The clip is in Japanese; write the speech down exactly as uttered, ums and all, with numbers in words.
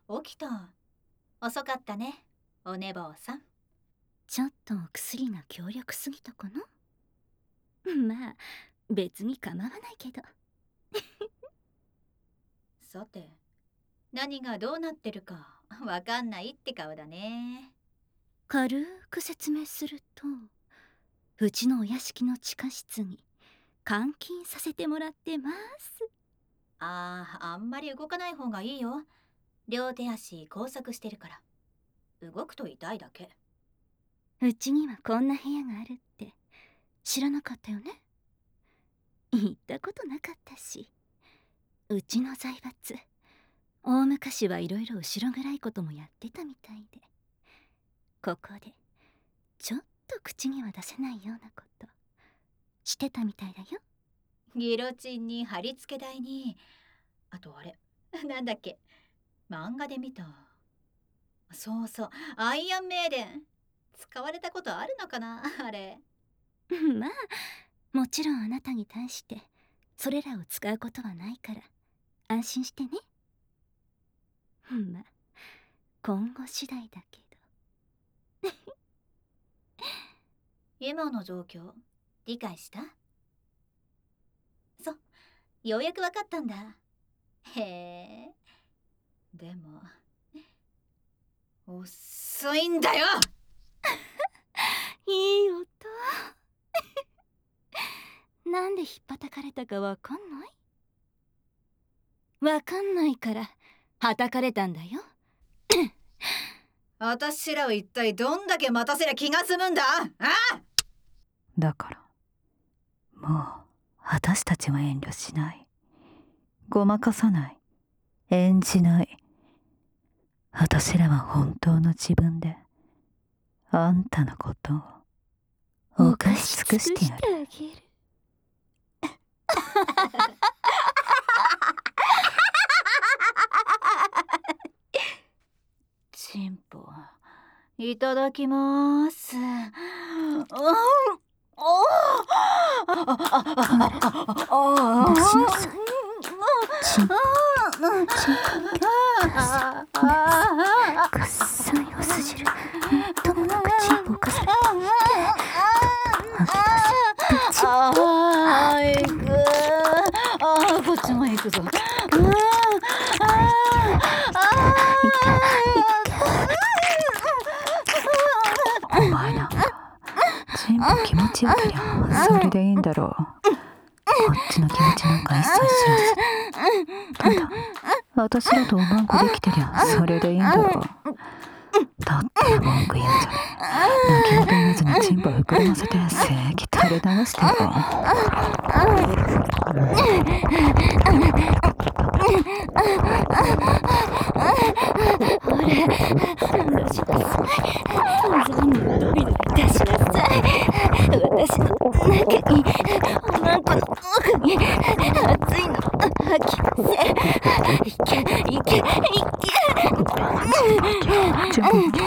起きた。遅かったね、お寝坊さん。 ちょっとお薬が強力すぎたかな。まあ別に構わないけど。 さて、何がどうなってるかわかんないって顔だね。 軽く説明すると、うちのお屋敷の地下室に監禁させてもらってます。 ああ、あんまり動かない方がいいよ。両手足拘束してるから。動くと痛いだけ。 うちにはこんな部屋があるって知らなかったよね。行ったことなかったし。うちの財閥、大昔はいろいろ後ろ暗いこともやってたみたいで、ここでちょっと口には出せないようなことしてたみたいだよ。 ギロチンに貼り付け台に、あとあれなんだっけ、漫画で見た。そうそう、アイアンメイデン。使われたことあるのかなあれ。 まあもちろんあなたに対してそれらを使うことはないから安心してね。まあ今後次第だけど。 今の状況理解した？そう、ようやくわかったんだ。へえ。でも遅いんだよいい音。なんでひっぱたかれたかわかんない？わかんないからはたかれたんだよ。 私らを一体どんだけ待たせりゃ気が済むんだ。あ？ だからもう私たちは遠慮しない。ごまかさない。演じない。私らは本当の自分であんたのことを犯し尽くしてやる。 チンポいただきます。うん、お出しなさい。チンポチンポくっさいおす汁ともなくチンポをかされてああ行く。ああこっちも行くぞ。 お前なんかチンポ気持ちよけりゃそれでいいんだろう。こっちの気持ちなんか一切知らず、ただ私らとおまんこできてりゃそれでいいんだろう。だったら文句言うんじゃねえ。泣き言言わずにチンポ膨らませて精液垂れ流してよ。 ほら出しなさい。全部ドリドリ出しなさい。私の中におまんこの奥に熱いの吐き出せ。いけいけいけ。 チンポ